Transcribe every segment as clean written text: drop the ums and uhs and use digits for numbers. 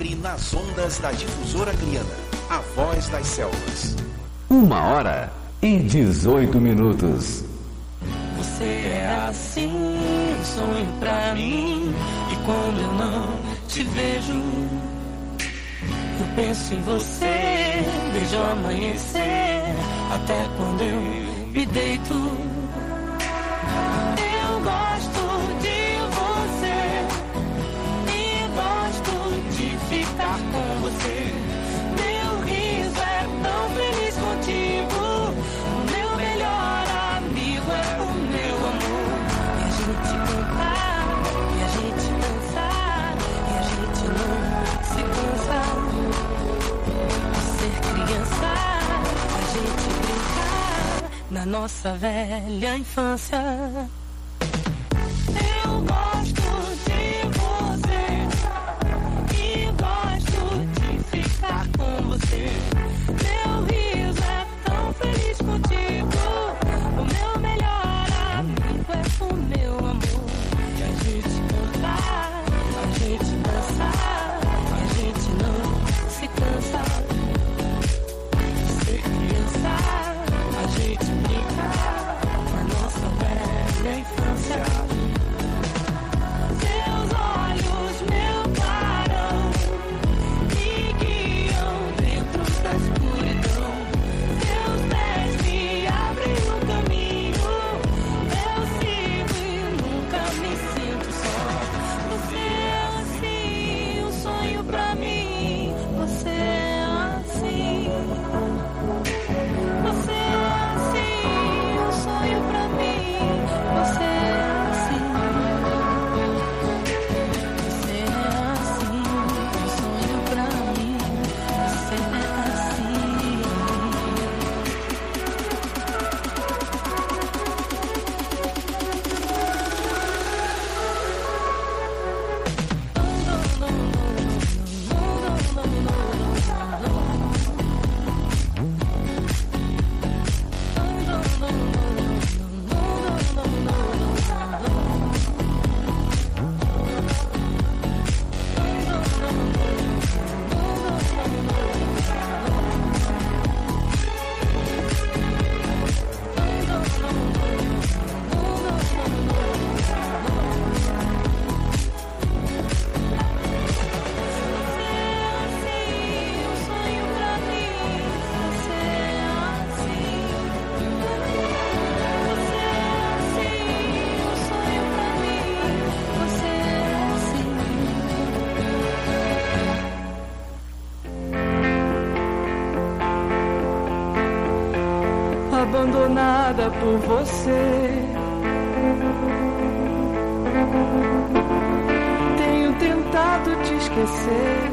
Sempre nas ondas da Difusora Acreana, a voz das selvas. 1h18. Você é assim, um sonho pra mim. E quando eu não te vejo, eu penso em você, desde o amanhecer até quando eu me deito. Eu gosto de você e gosto de ficar com você. Meu riso é tão feliz contigo. O meu melhor amigo é o meu amor. E a gente cantar, e a gente dançar, e a gente não se cansa. Ser criança, a gente brincar na nossa velha infância. Eu gosto de você e gosto de ficar com você. Meu riso é tão feliz contigo. O meu melhor amigo é o meu amor. E a gente cantar, a gente dançar, a gente não se cansa. Ser criança, a gente brincar na nossa velha infância. Seus olhos, meu clarão, me guiam dentro da escuridão. Seus pés me abrem um caminho. Eu sigo e nunca me sinto só. Você é assim, um sonho pra mim. Você é assim. Você é assim, um sonho pra mim. Você é assim. Você é assim, um sonho pra mim. Você é assim. Abandonada por você, tenho tentado te esquecer.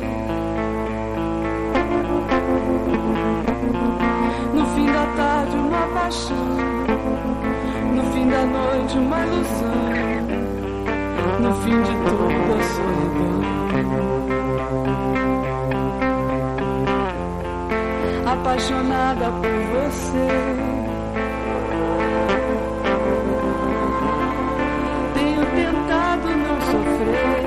No fim da tarde uma paixão, no fim da noite uma ilusão, no fim de tudo a solidão. Apaixonada por você, tenho tentado não sofrer,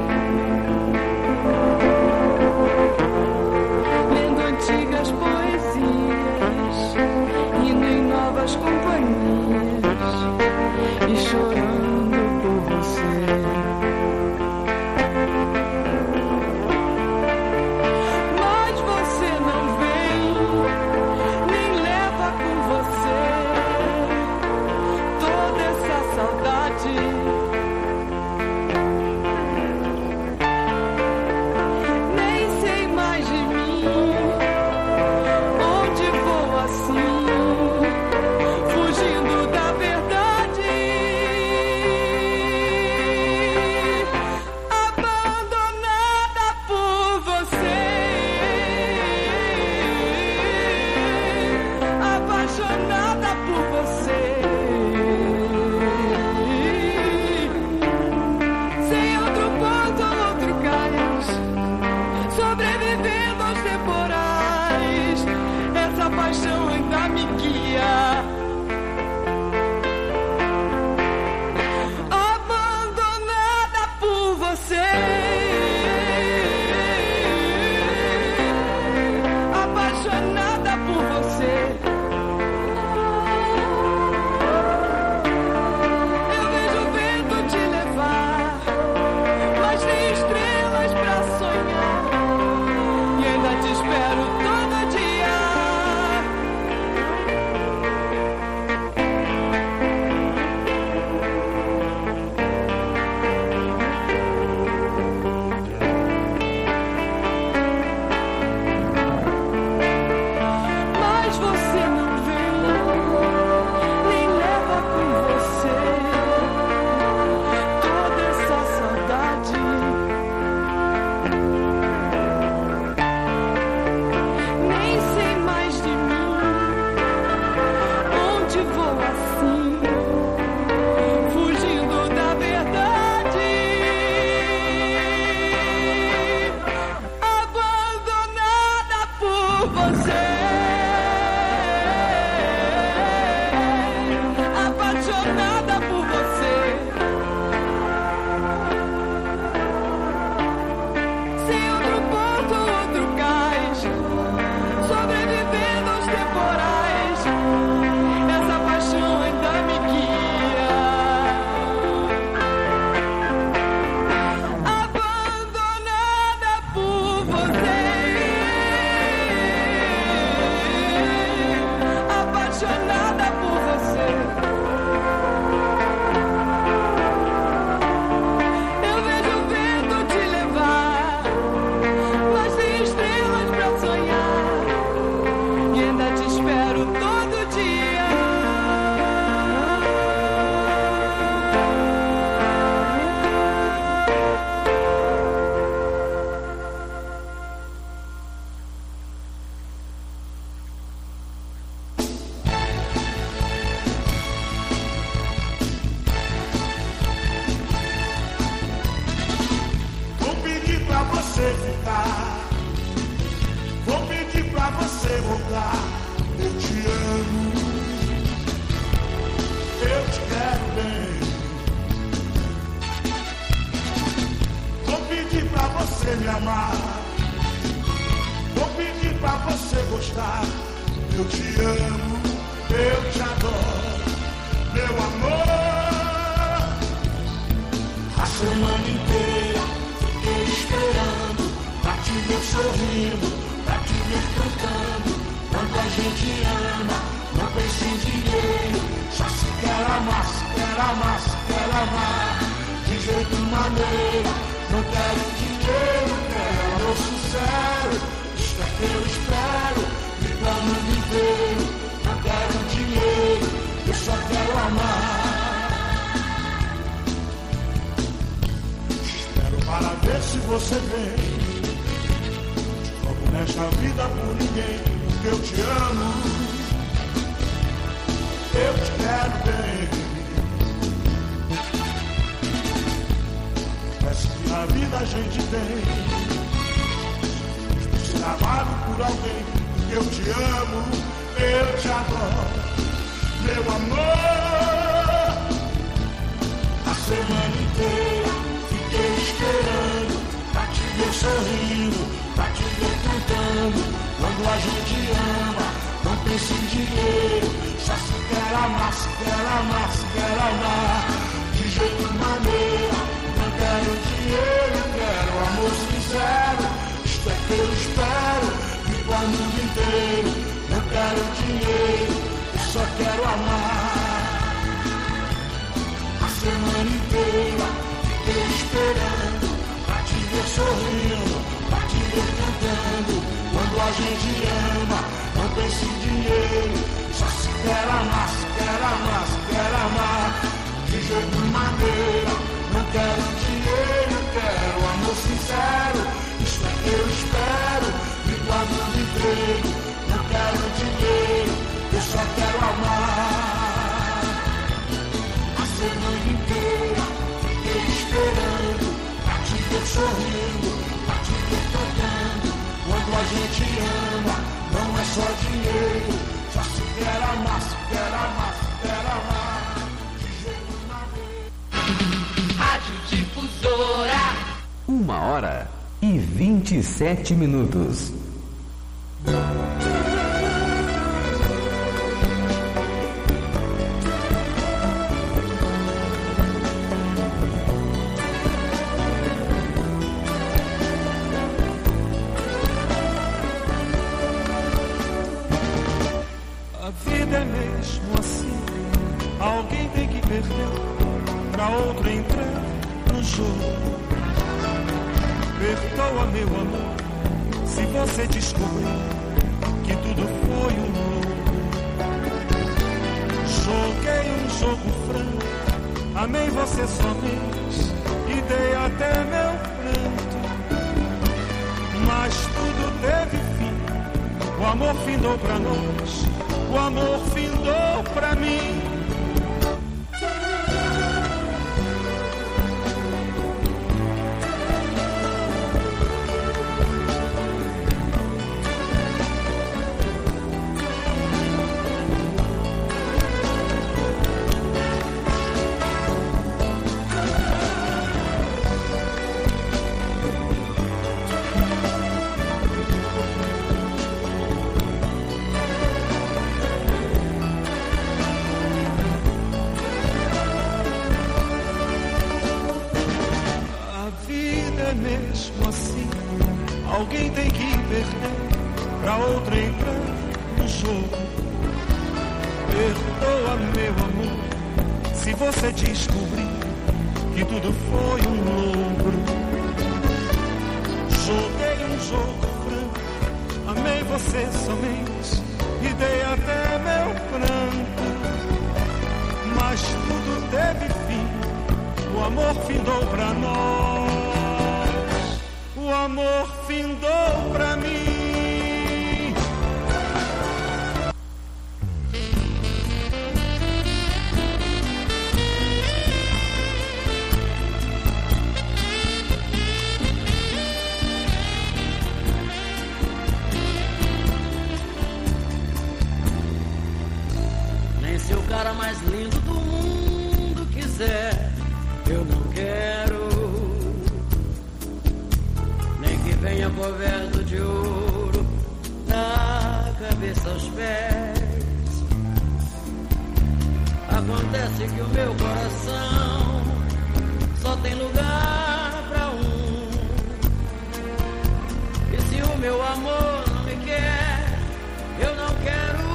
lendo antigas poesias, indo em novas companhias e chorando por você. Mas você não vem, nem leva com você toda essa saudade. Nem sei mais de mim, onde vou assim, fugindo da verdade. Abandonada por você, apaixonada por você, sem outro ponto, outro cais, sobrevivendo aos temporais. Essa paixão ainda me guia. Abandonada por você. por você. Apaixonada por você. Sem outro ponto, outro cais, sobrevivendo aos temporais. Essa paixão ainda me guia. Abandonada por você. Apaixonada por você. Eu vejo o vento te levar, mas tem estrelas pra sonhar, e ainda te espero todo dia. Vou pedir pra você ficar, vou pedir pra você voltar. Eu te amo, eu te quero bem. Vou pedir pra você me amar, vou pedir pra você gostar. Eu te amo, eu te adoro, meu amor. A semana inteira fiquei esperando pra te ver sorrindo, pra te ver cantando. Quando a gente ama, não pensa em dinheiro, só se quer amar, se quer amar, se quer amar. De jeito maneira, não quero dinheiro, quero amor sincero. Isto é que eu espero, viva o mundo inteiro. Não quero dinheiro, eu só quero amar. Para ver se você vem. Te jogo nesta vida por ninguém, porque eu te amo, eu te quero bem. Peço que na vida a gente tem, ser amado por alguém, porque eu te amo, eu te adoro, meu amor. A semana inteira fiquei esperando pra te ver sorrindo, pra te ver cantando. Quando a gente ama, não pensa em dinheiro, só se quer amar, se quer amar, se quer amar. De jeito maneira, não quero dinheiro, quero amor sincero. Isto é que eu espero, vivo o mundo inteiro. Não quero dinheiro, eu só quero amar. A semana inteira fiquei esperando pra te ver sorrindo, pra te ver cantando. Quando a gente ama, não pensa em dinheiro, só se quer amar, se quer amar, se quer amar. De jeito maneira, não quero dinheiro, quero amor sincero. Isto é que eu espero, vivo a vida inteiro. Não quero dinheiro, eu só quero amar. A semana inteira fiquei esperando pra te ver sorrindo, pra te ver cantando. Quando a gente ama, não é só dinheiro, só se quer amar, se quer amar, se quer amar. De jeito maneiro. Rádio Difusora. 1h27. A vida é mesmo assim, alguém tem que perder pra outro entrar no jogo. Perdoa, meu amor, se você descobrir que tudo foi um louco. Joguei um jogo franco, amei você somente e dei até meu pranto. Mas tudo teve fim, o amor findou pra nós, o amor findou pra mim. um jogo. Perdoa, meu amor, se você descobrir que tudo foi um logro. Joguei um jogo franco, amei você somente e dei até meu pranto. Mas tudo teve fim, o amor findou pra nós, o amor findou pra mim. Se o cara mais lindo do mundo quiser, eu não quero. Nem que venha coberto de ouro, da cabeça aos pés. Acontece que o meu coração só tem lugar pra um. E se o meu amor não me quer, eu não quero.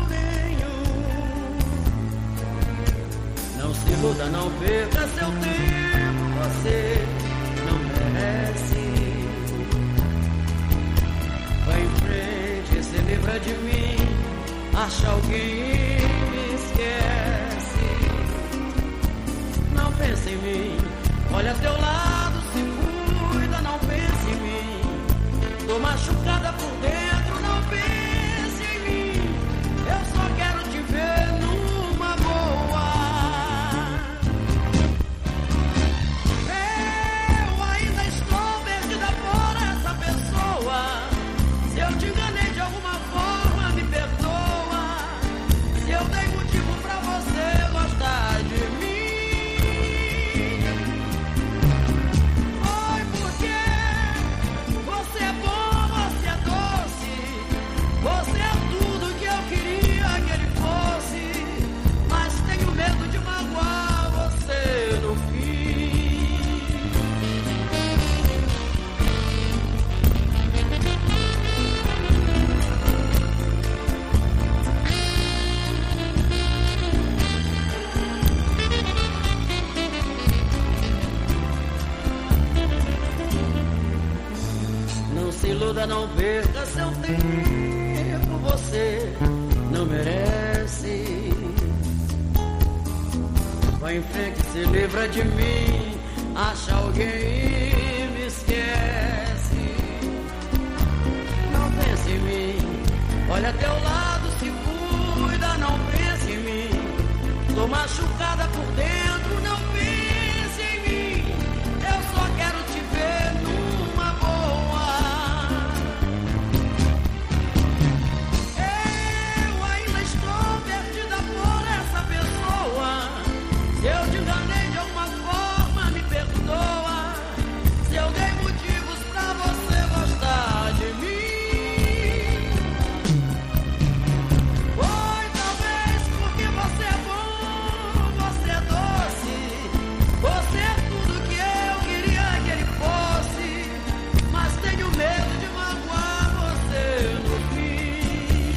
Não se iluda, não perca seu tempo, você não merece. Vai em frente, se livra de mim, acha alguém e me esquece. Não pense em mim, olha a teu lado, se cuida, não pense em mim. Tô machucada por dentro, não pense em mim. Eu só quero te ver numa boa. Se eu te enganei de alguma forma, me perdoa. Se eu dei motivo pra você gostar de mim, foi porque você é bom, você é doce, você é tudo que eu queria que ele fosse. Mas tenho medo de magoar você no fim. Não se iluda, não perca seu tempo, você não merece. Vai em frente, se livra de mim, acha alguém e me esquece. Não pense em mim, olha a teu lado, se cuida, não pense em mim. Tô machucada por dentro, não pense em mim. Eu só quero te ver numa boa. Eu ainda estou perdida por essa pessoa. Se eu te enganei de alguma forma, me perdoa. Se eu dei motivos pra você gostar de mim, foi talvez porque você é bom, você é doce, você é tudo que eu queria que ele fosse. Mas tenho medo de magoar você no fim.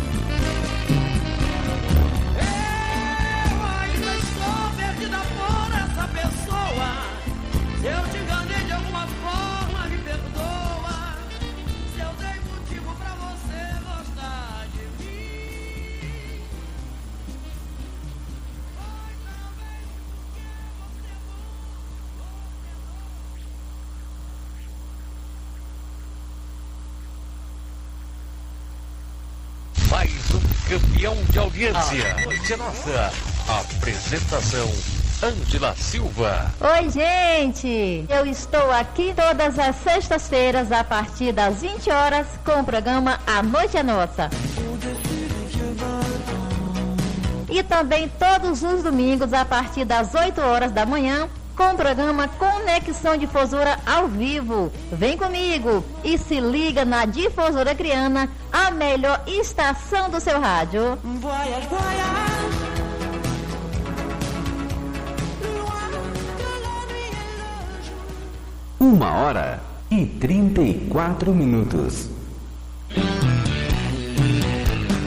Eu ainda estou perdida por essa pessoa. Se eu te enganei de alguma forma, me perdoa. Se eu dei motivo pra você gostar de mim, foi talvez porque você é bom. Mais um campeão de audiência. Noite é nossa. Apresentação: Ângela Silva. Oi, gente! Eu estou aqui todas as sextas-feiras a partir das 20 horas com o programa A Noite é Nossa. E também todos os domingos a partir das 8 horas da manhã com o programa Conexão Difusora ao vivo. Vem comigo e se liga na Difusora Criana, a melhor estação do seu rádio. Uma hora e 34 minutos.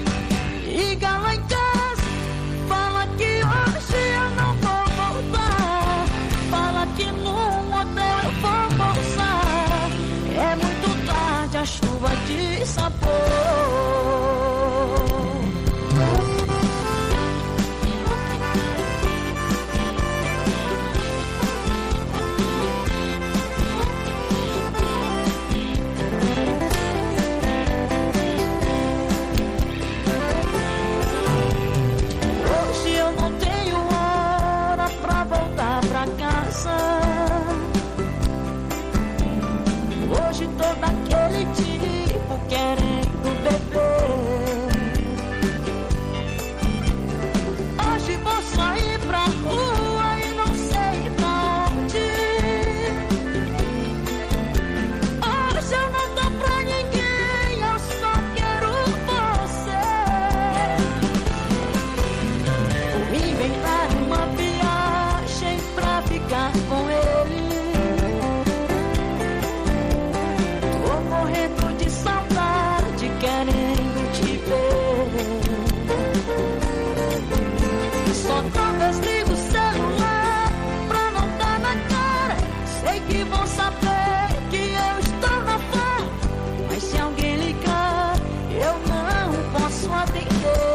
não desligo o celular pra não dar na cara. Sei que vão saber que eu estou na farra, mas se alguém ligar, eu não posso atender.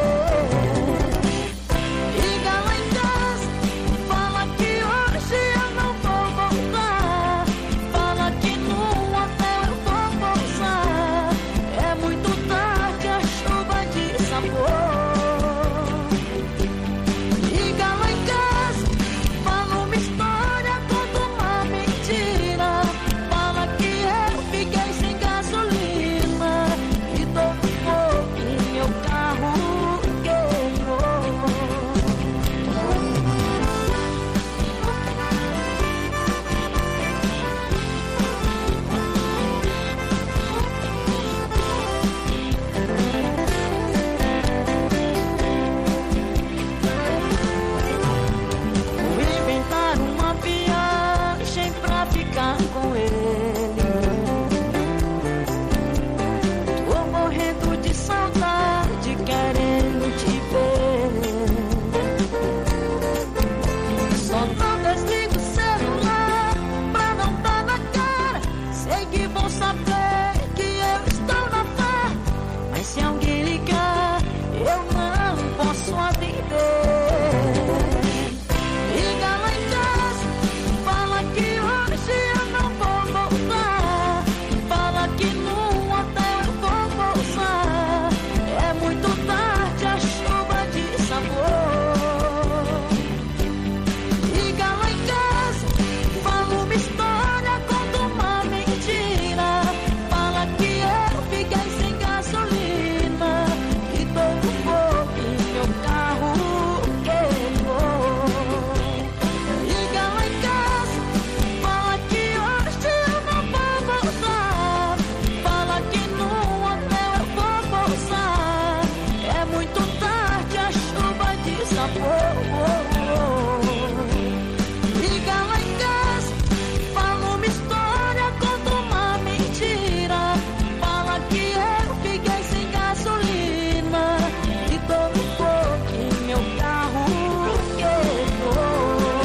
Liga lá em casa, fala que hoje eu não vou voltar. Fala que no hotel eu vou pousar. É muito tarde, a chuva de sabor. Liga lá em casa, fala uma história, conta uma mentira. Fala que eu fiquei sem gasolina e todo fogo em meu carro queimou. Vou inventar uma viagem pra ficar com ele. Tô morrendo de saudade, querendo te ver. Só não desligo o celular pra não dar na cara. Sei que vão saber que eu estou na farra, mas se alguém ligar, eu não posso atender. Liga lá em casa, fala que hoje eu não vou voltar. Fala que no hotel eu vou pousar. É muito tarde, a chuva de sabor. Liga lá em casa, fala uma história, conta uma mentira. Fala que eu fiquei sem gasolina e todo fogo em meu carro queimou. Liga lá em casa, fala que hoje eu não vou voltar. Fala que no hotel eu vou pousar. É muito tarde, a chuva de sabor. Liga lá em casa, fala uma história, conta uma mentira. Fala que eu fiquei sem gasolina e todo fogo em meu carro queimou.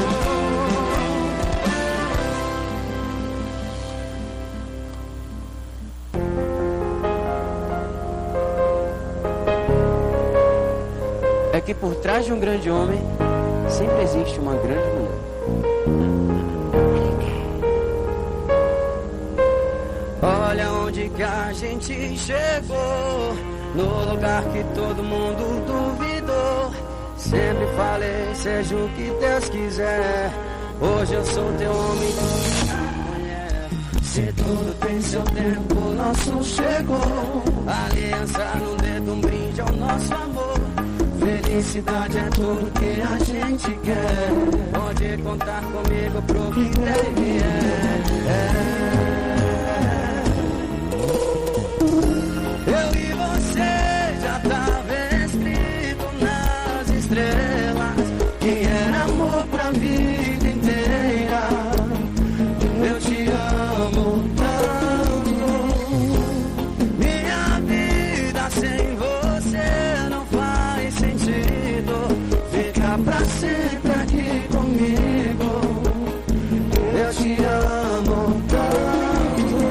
É que por trás de um grande homem sempre existe uma grande mulher. Olha onde que a gente chegou, no lugar que todo mundo duvidou. Sempre falei, seja o que Deus quiser. Hoje eu sou teu homem, mulher. Se tudo tem seu tempo, o nosso chegou. Aliança no dedo, um brinde ao nosso amor. Felicidade é tudo que a gente quer. Pode contar comigo pro que der e vier. Eu e você já tava escrito nas estrelas que era amor pra vida inteira. Eu te amo tanto. Minha vida sem você não faz sentido. Fica pra sempre aqui comigo. Eu te amo tanto.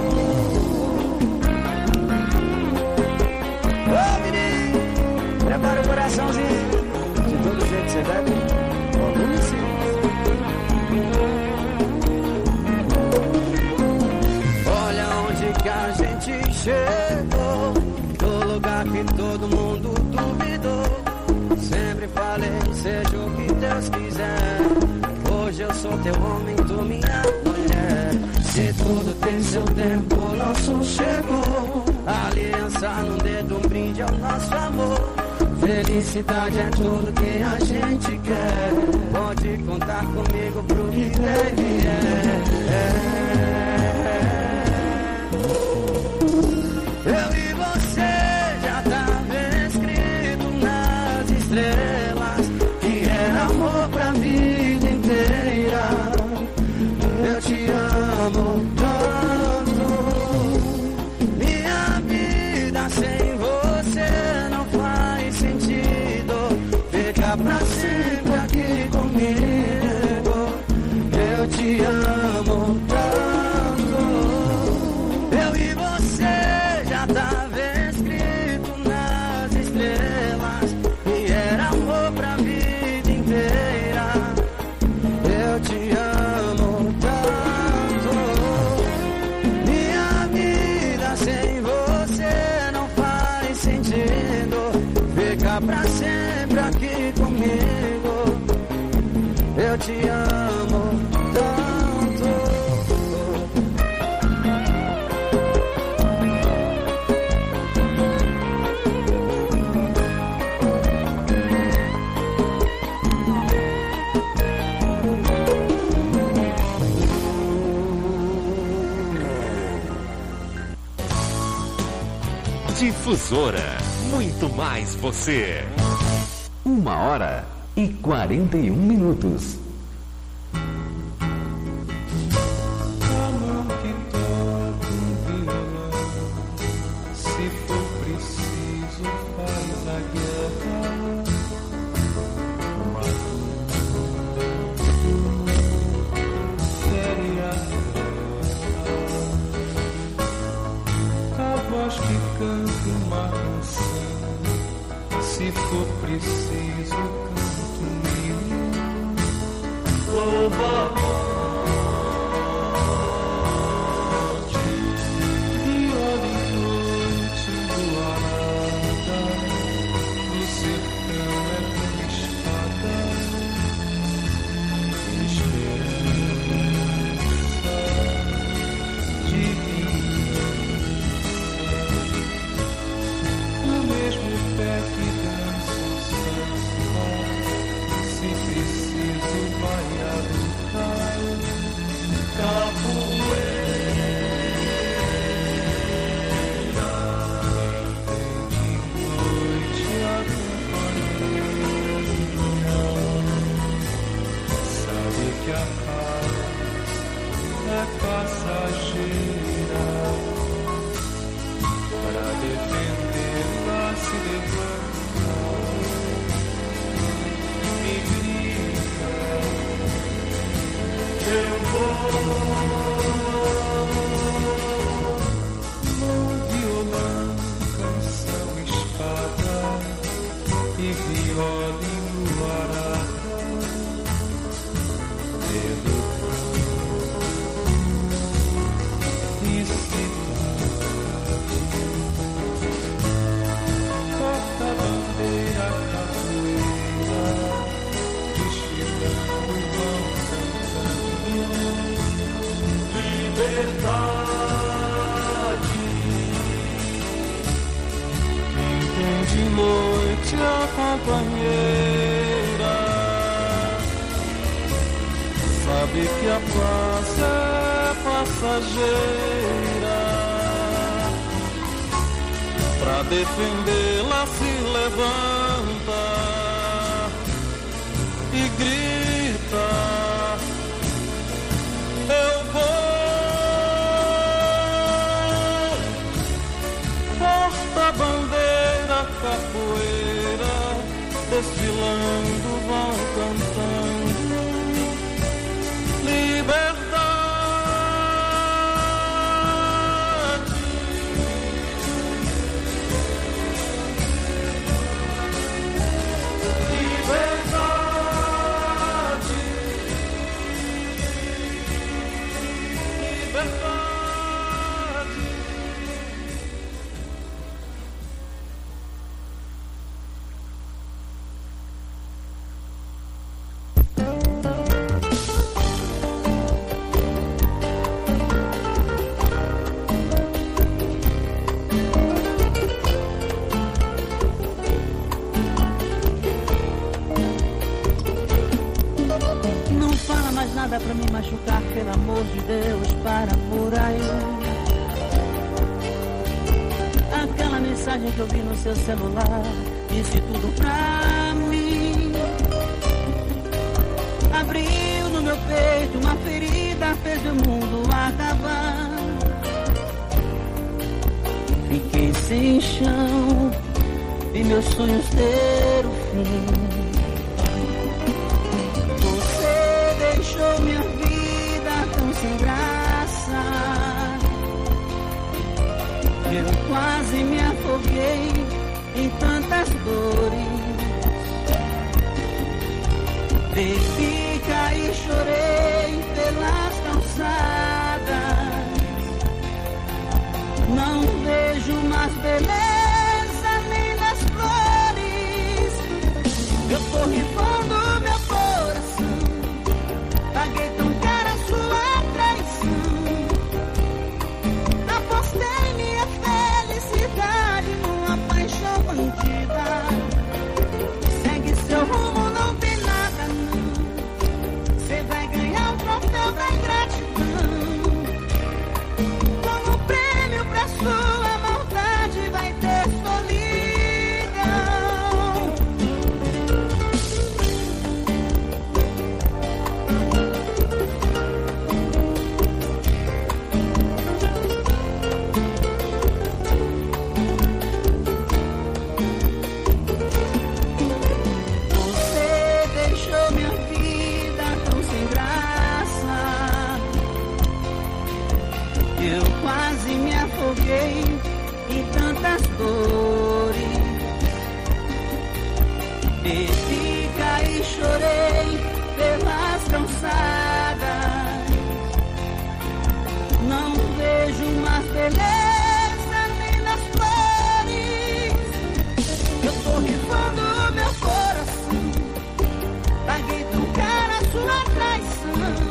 Ô menino, prepara o coraçãozinho. De todo jeito que você deve, vamos sim. Olha onde que a gente chegou, no lugar que todo mundo duvidou. Sempre falei, seja o que Deus quiser. Hoje eu sou teu homem, tu minha mulher. Se tudo tem seu tempo, o nosso chegou. Aliança no dedo, um brinde ao nosso amor. Felicidade é tudo que a gente quer. Pode contar comigo pro que der e vier. Eu e você já tava escrito nas estrelas que era amor pra vida inteira. Eu te amo tanto. Minha vida sem você não faz sentido. Fica pra sempre aqui aqui comigo. Eu te amo tanto. Eu e você já tava escrito nas estrelas e era amor pra vida inteira. Eu te amo tanto. Minha vida sem você não faz sentido. Fica pra sempre aqui comigo. Eu te amo tanto. Difusora, muito mais você. 1h41. A mão que toca um violão, se for preciso faz a guerra. Uma fere a terra. A voz que canta uma canção, se for preciso canto mil. Louva a morte, viola em noite luarada, no sertão é como espada, esperança divina. O mesmo pé que dança o samba, se preciso vai habitar capoeira. De noite acompanhando, sabe que a paz é passageira. Para defendê-la se levanta e grita: eu vou. No violão, canção, espada e viola enluarada, pelo e cidade. Corta a bandeira, capoeira, desfilando vão cantando liberdade. Quem de noite a companheira sabe que a paz é passageira. Pra defendê-la se levanta e grita: eu vou. Porta-bandeira, capoeira, desfilando vão cantando liberdade. Nada pra me machucar, pelo amor de Deus, para por aí. Aquela mensagem que eu vi no seu celular disse tudo pra mim. Abriu no meu peito uma ferida, fez o mundo acabar. Fiquei sem chão, vi meus sonhos ter o fim. deixou minha vida tão sem graça. Eu quase me afoguei em tantas dores. Bebi, caí, chorei pelas calçadas. Não vejo mais beleza nem nas flores. Eu tô rifando meu coração. Paguei tão cara sua traição. Apostei minha felicidade numa paixão bandida. Segue seu rumo, não tem nada não. Cê vai ganhar o troféu da ingratidão. Como prêmio pra sua maldade vai ter solidão. Você deixou minha vida tão sem graça. Eu quase me afoguei em tantas dores. Bebi, caí, chorei pelas calçadas. Não vejo mais beleza nem nas flores. Eu tô rifando meu coração. Paguei tão cara sua traição.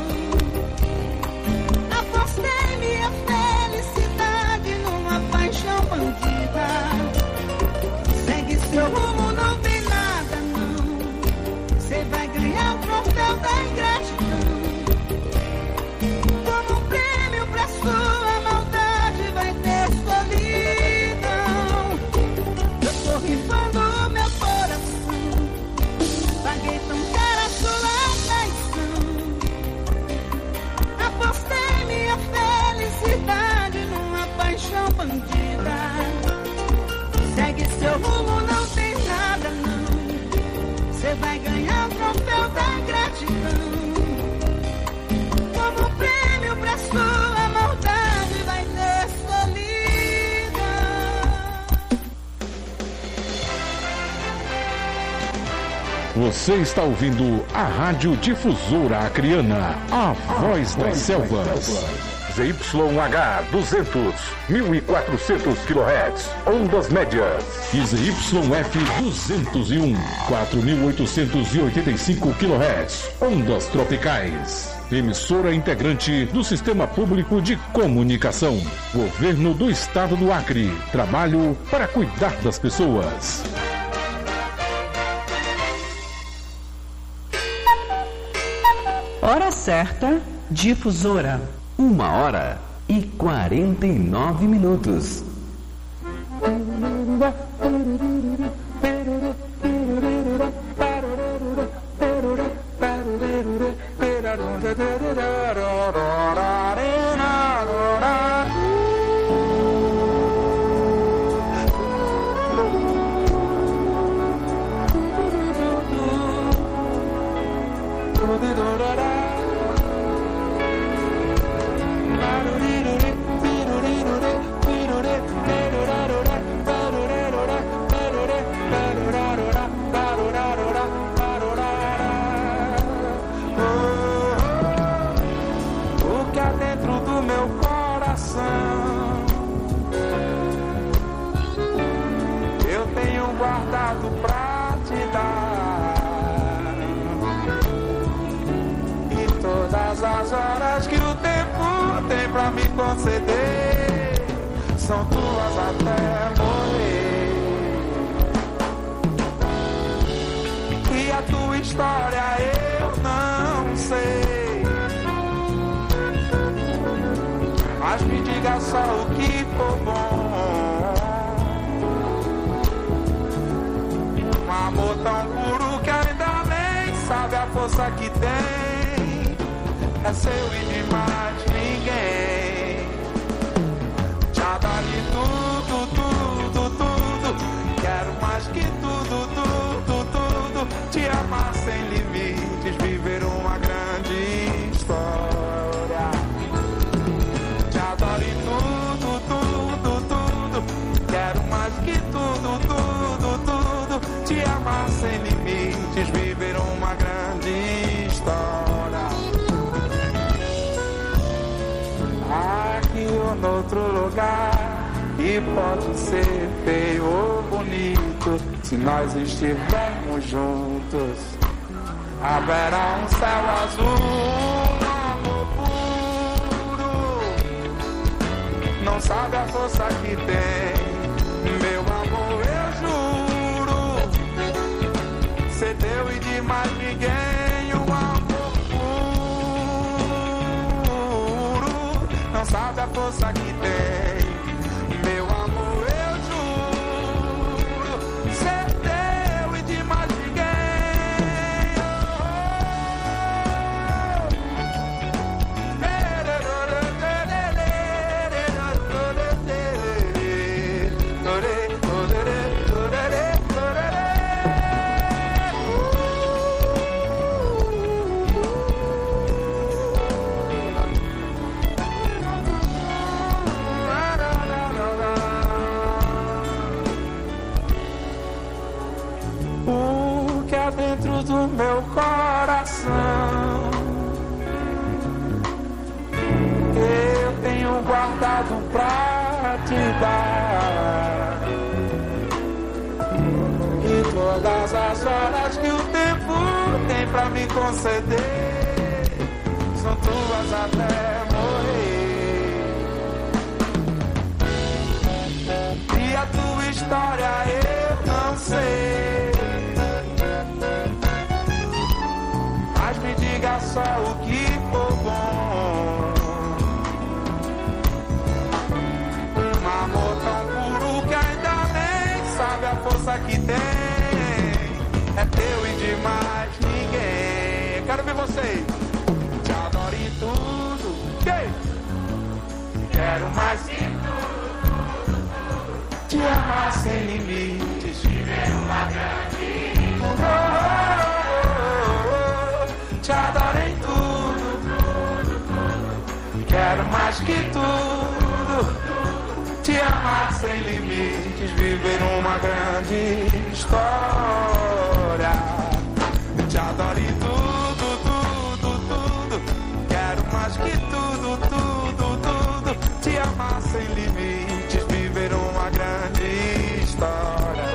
Apostei minha felicidade numa paixão bandida. Segue seu rumo, não tem nada não. Cê vai ganhar o troféu da ingratidão. Como prêmio pra sua maldade vai ter solidão. Eu tô rifando meu coração. Paguei tão cara sua traição. Apostei minha felicidade numa paixão bandida. Segue seu rumo, não tem nada não. Cê vai ganhar o troféu da ingratidão. Como prêmio pra sua maldade vai ter solidão. Você está ouvindo a Rádio Difusora Acreana, a voz das selvas. ZYH 200, 1400 kHz, ondas médias. E ZYF 201, 4885 kHz, ondas tropicais. Emissora integrante do Sistema Público de Comunicação. Governo do Estado do Acre. Trabalho para cuidar das pessoas. Hora certa, Difusora. 1h49. Conceder, são tuas até morrer. E a tua história eu não sei, mas me diga só o que for bom. Um amor tão puro que ainda nem sabe a força que tem. É seu e de mais ninguém. Já dá-lhe tudo, tudo, tudo. Quero mais que tudo, tudo, tudo. Te amar sem limites, viver uma grande sem limites, viver uma grande história. Aqui ou noutro lugar, e pode ser feio ou bonito, se nós estivermos juntos, haverá um céu azul, um amor puro. Não sabe a força que tem, meu amor, eu juro. Ser teu e de mais ninguém, um amor puro. Não sabe a força que tem, meu amor, eu juro. Ser teu e de mais ninguém. O que há dentro do meu coração eu tenho guardado pra te dar. E todas as horas que o tempo tem pra me conceder são tuas até morrer. E a tua história eu não sei, mas me diga só o que for bom. Um amor tão puro que ainda nem sabe a força que tem, é teu e de mais ninguém. Quero ver vocês. Te adoro em tudo, quero mais que tudo, te amar sem limites, viver uma grande. Te adoro em tudo, quero mais que tudo, te amar sem limites, viver uma grande história. Te adoro em tudo, tudo, tudo, quero mais que tudo, tudo, tudo, te amar sem limites, viver uma grande história.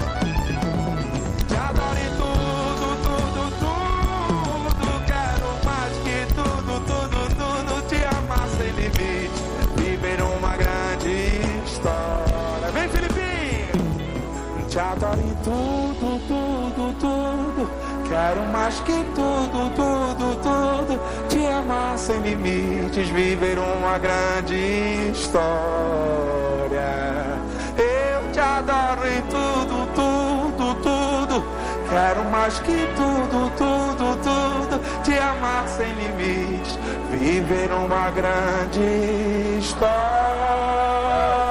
Te adoro em tudo, tudo, tudo, quero mais que tudo, tudo, tudo, te amar sem limites, viver uma grande história. Vem, Filipinho! Te adoro em tudo, tudo, tudo, quero mais que tudo, tudo, tudo, te amar sem limites, viver uma grande história. Eu te adoro em tudo, tudo, tudo, quero mais que tudo, tudo, tudo, te amar sem limites, viver uma grande história.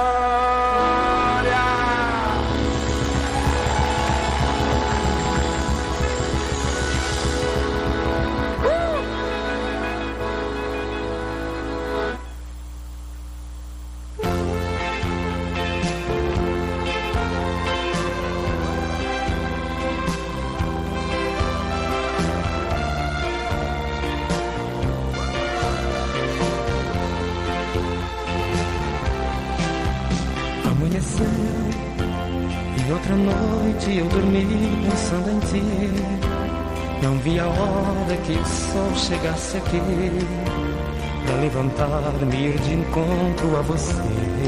E outra noite eu dormi pensando em ti. Não vi a hora que o sol chegasse aqui pra levantar-me e ir de encontro a você.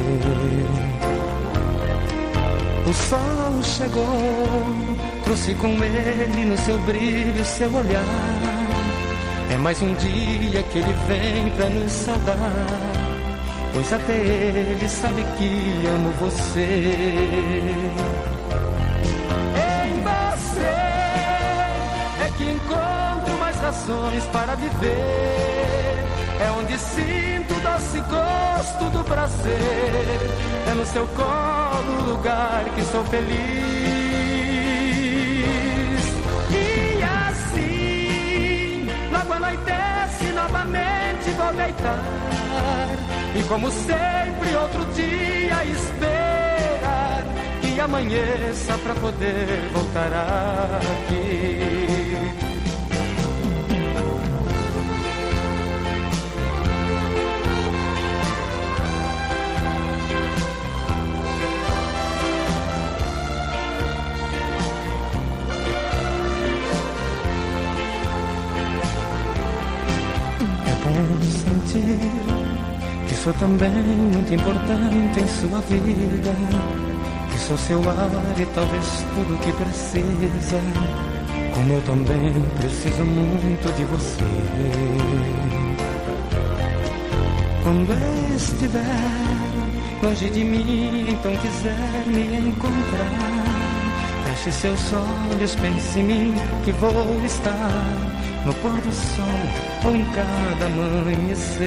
O sol chegou, trouxe com ele no seu brilho, seu olhar. É mais um dia que ele vem pra nos saudar, pois até ele sabe que amo você. Em você é que encontro mais razões para viver. É onde sinto o doce gosto do prazer. É no seu colo o lugar que sou feliz. E assim, logo anoitece, novamente vou deitar. E como sempre outro dia esperar que que amanheça pra poder voltar aqui. Que sou também muito importante em sua vida, que sou seu ar e talvez tudo que precisa, como eu também preciso muito de você. Quando estiver longe de mim, então quiser me encontrar, feche seus olhos, pense em mim, que vou estar no pôr do sol ou em cada amanhecer.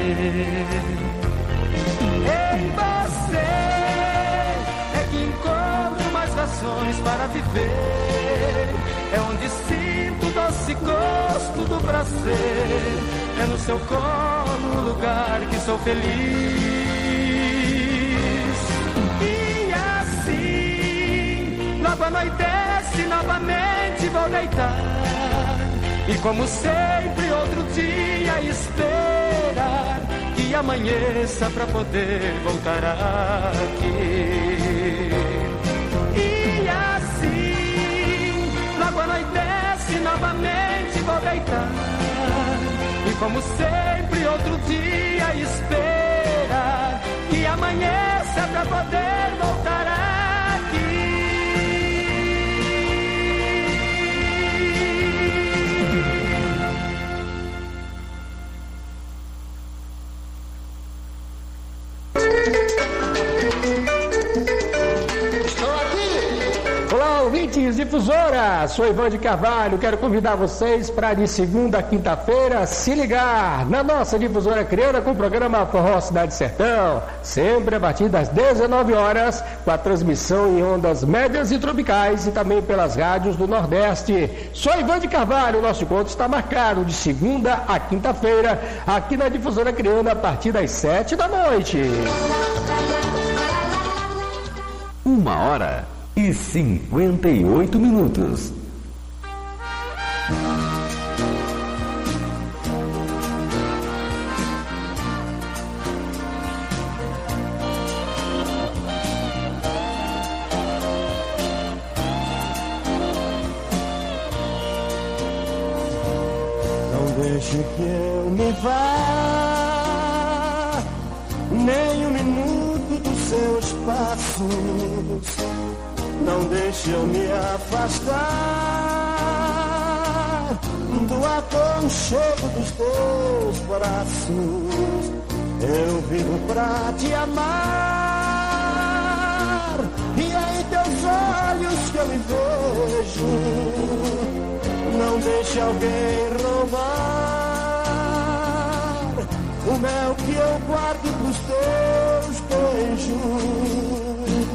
Em você é que encontro mais razões para viver. É onde sinto o doce gosto do prazer. É no seu colo o lugar que sou feliz. E assim, logo anoitece, novamente vou deitar. E como sempre outro dia esperar que amanheça pra poder voltar aqui. E assim, logo anoitece, novamente vou deitar. E como sempre outro dia esperar que amanheça pra poder voltar aqui. Ouvintes Difusora, sou Ivan de Carvalho, quero convidar vocês para de segunda a quinta-feira se ligar na nossa Difusora Criana com o programa Forró Cidade Sertão, sempre a partir das 19 horas, com a transmissão em ondas médias e tropicais e também pelas rádios do Nordeste. Sou Ivan de Carvalho, o nosso encontro está marcado de segunda a quinta-feira, aqui na Difusora Criana, a partir das 7 da noite. 1h58. Não deixe que eu me vá, nem um minuto dos seus passos. Não deixe eu me afastar do aconchego dos teus braços. Eu vivo pra te amar, e é em teus olhos que eu me vejo. Não deixe alguém roubar o mel que eu guardo pros teus beijos.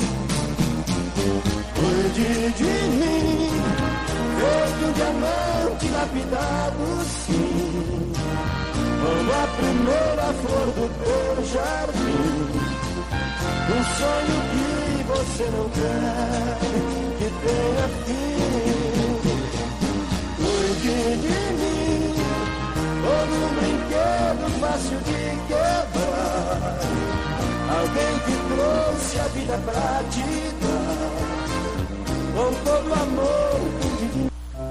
Cuide de mim, feito um diamante lapidado, sim, como a primeira flor do teu jardim. Um sonho que você não quer que tenha fim. Cuide de mim, como um brinquedo fácil de quebrar, alguém que trouxe a vida pra te dar, com todo amor divino.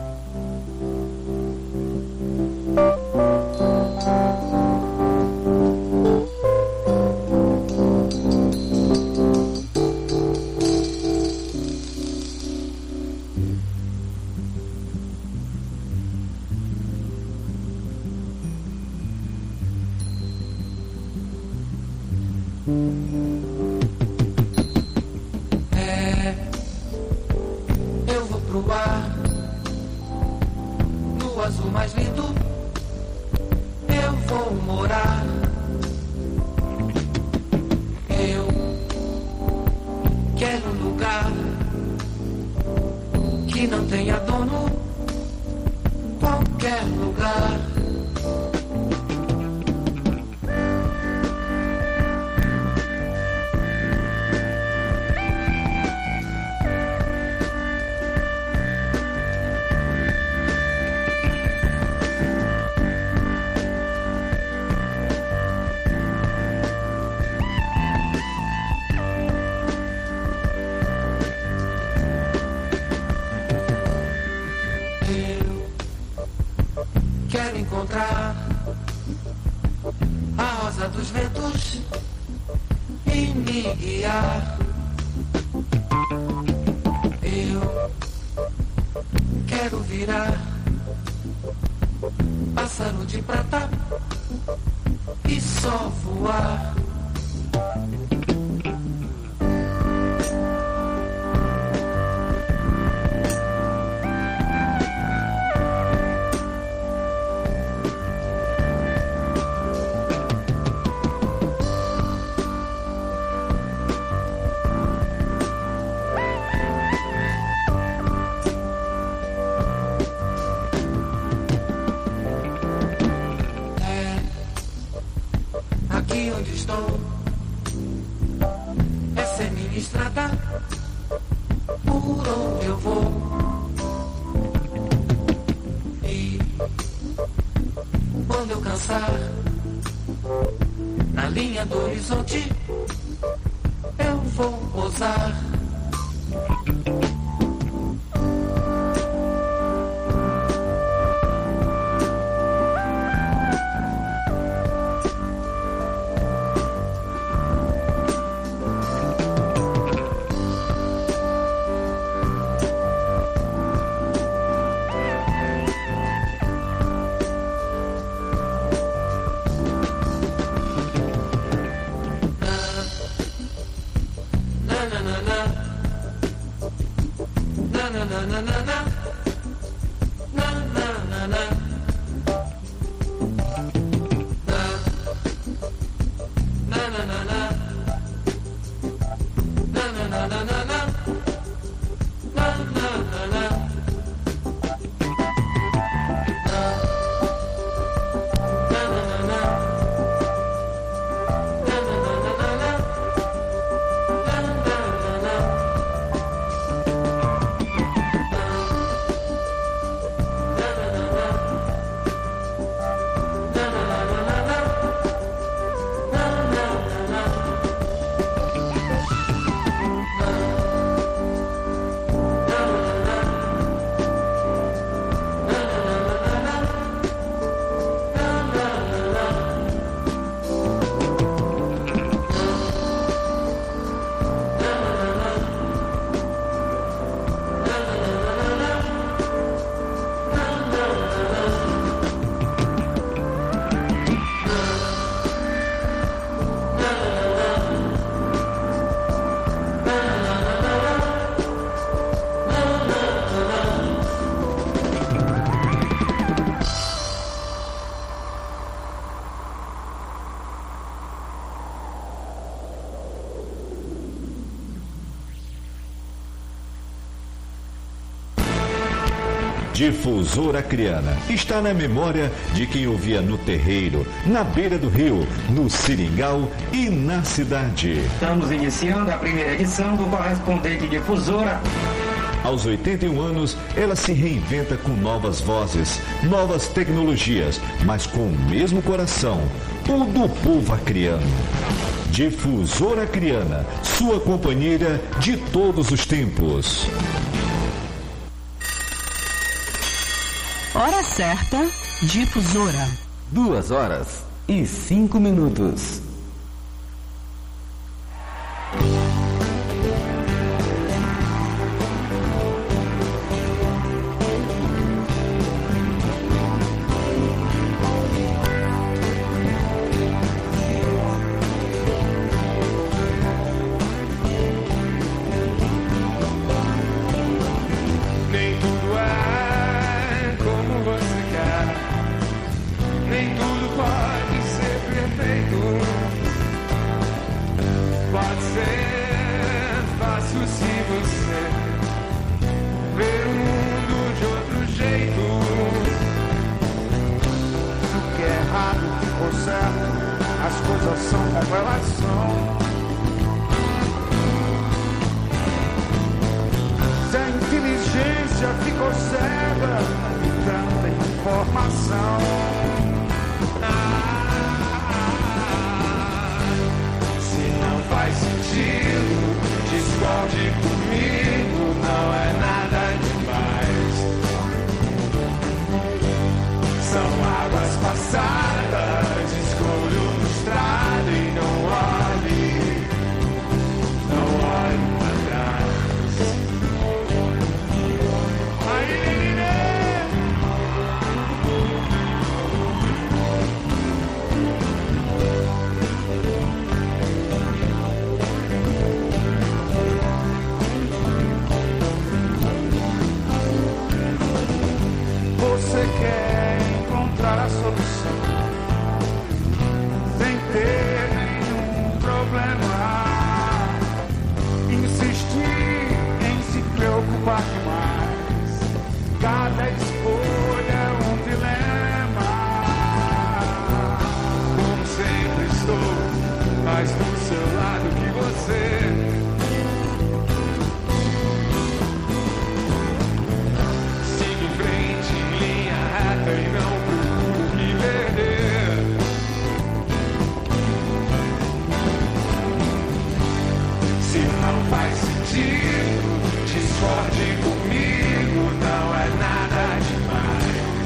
Eu vou pro ar, no azul mais lindo, eu vou morar. Eu quero um lugar que não tenha dono, qualquer lugar. Quero encontrar a rosa dos ventos e me guiar. Eu quero virar pássaro de prata e só voar. Aqui onde estou, essa é minha estrada, por onde eu vou. E quando eu cansar, na linha do horizonte, eu vou pousar. Difusora Acreana está na memória de quem ouvia no terreiro, na beira do rio, no seringal e na cidade. Estamos iniciando a primeira edição do Correspondente Difusora. Aos 81 anos, ela se reinventa com novas vozes, novas tecnologias, mas com o mesmo coração, o do povo acreano. Difusora Acreana, sua companheira de todos os tempos. Hora certa, Difusora. 2h05. São Cada escolha é um dilema. Como sempre estou mais do seu lado que você. Siga em frente em linha reta e não procuro me perder. Se não faz sentido, discorde comigo, não é nada demais.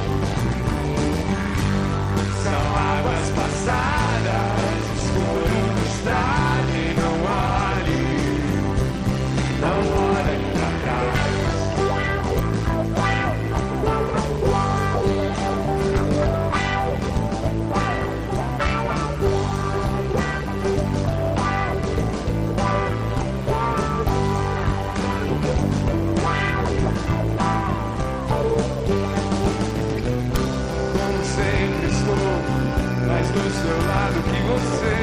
São águas passadas, escuro no estrado e não olhe pra trás. Como sempre estou mais do seu lado que você.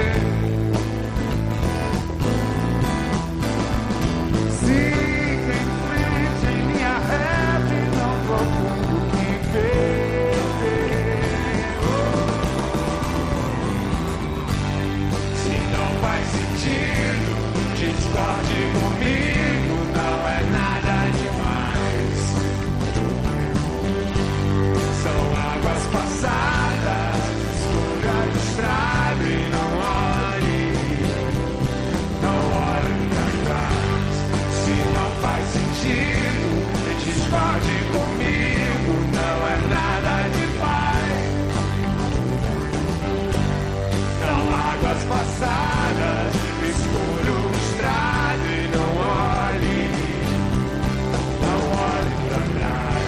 Siga em frente em linha reta e não procuro me perder. Se não faz sentido, discorde comigo, não é nada demais. São águas passadas, escura a estrada e não olhe pra trás. Se não faz sentido, discorde comigo, não é nada demais. São águas passadas, escuro a estrada e não olhe pra trás.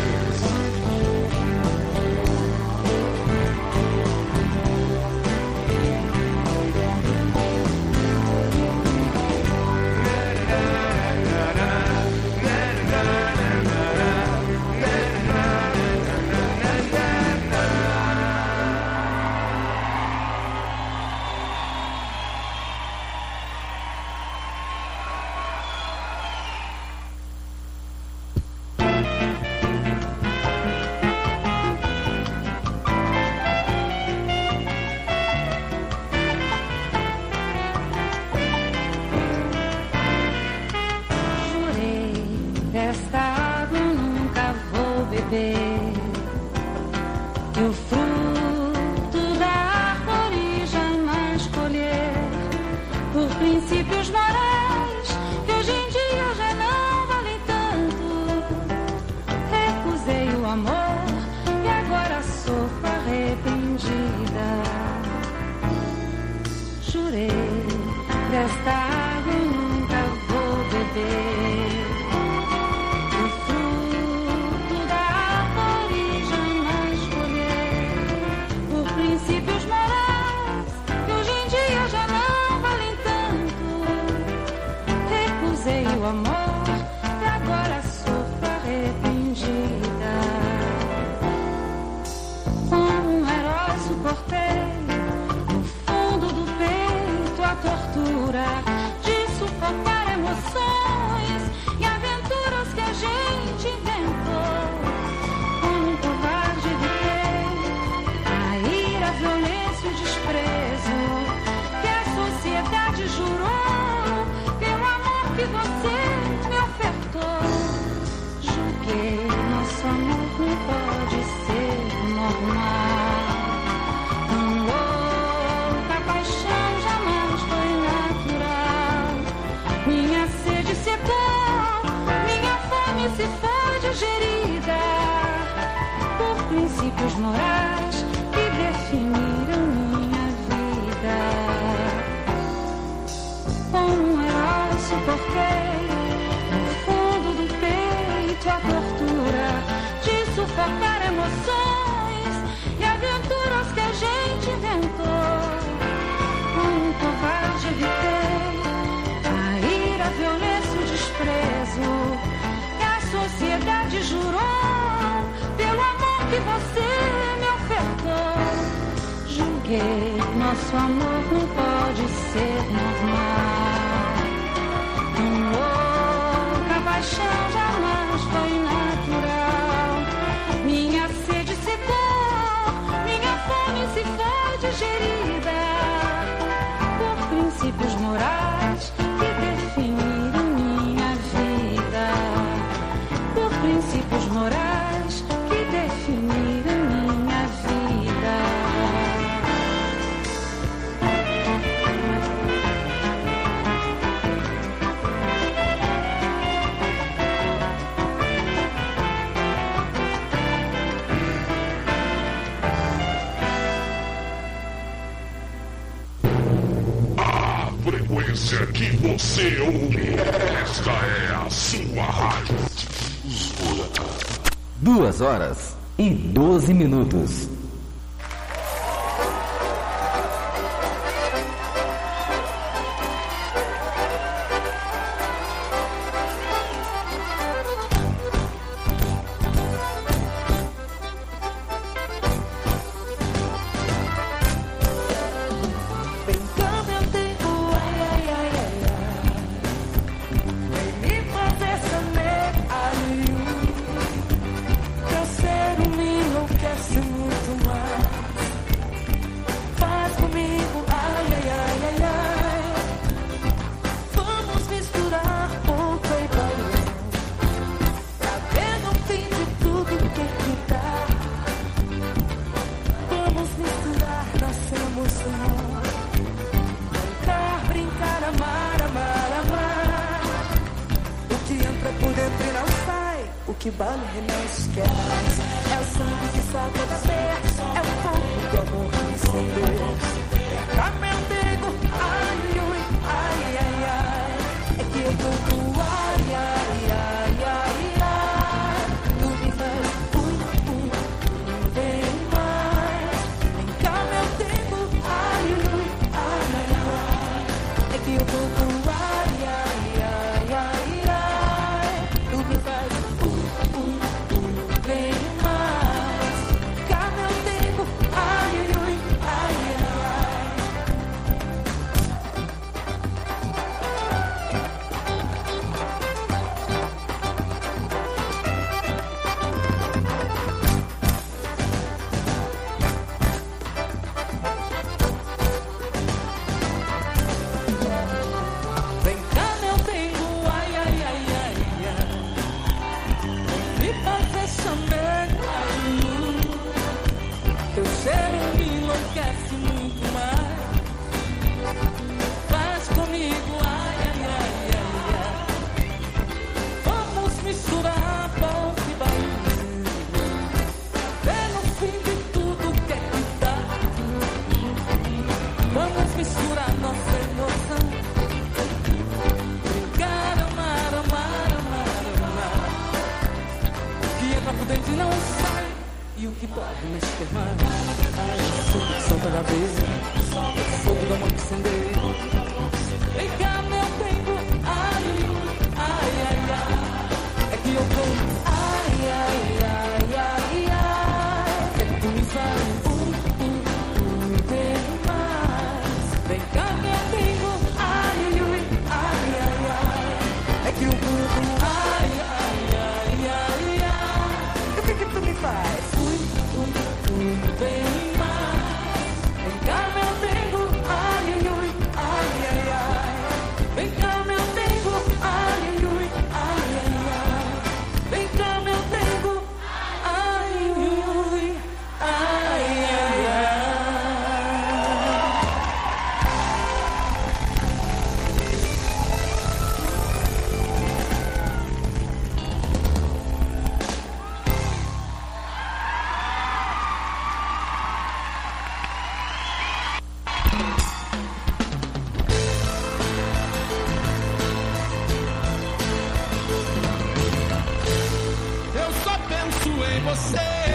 Jurei, desta água eu nunca vou beber. E o fruto da árvore jamais colher. Por princípios morais que hoje em dia já não valem tanto. Recusei o amor e agora sofro arrependida. Jurei, desta água eu nunca vou beber. O fruto da árvore jamais colher. Por princípios morais que hoje em dia já não valem tanto. Recusei o amor e agora sofro arrependida. Como um herói suportei no fundo do peito a tortura de sufocar emoções e aventuras que a gente inventou. Como um covarde evitei a ira, a violência e o desprezo que a sociedade jurou pelo amor que você me ofertou. Julguei, nosso amor não pode ser normal. Louca paixão jamais foi natural. Minha sede secou, minha fome se foi digerida por princípios morais que definiram minha vida. Como um herói suportei no fundo do peito a tortura de sufocar emoções e aventuras que a gente inventou. Como um covarde evitei a ira, a violência e o desprezo que a sociedade jurou pelo amor que você me ofertou. Julguei, nosso amor não pode ser normal. Louca paixão jamais foi natural. princípios morais que definiram minha vida. A frequência que você ouve, esta é a sua rádio Difusora. 2 horas e 12 minutos.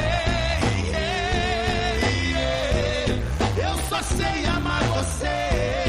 Eu só sei amar você.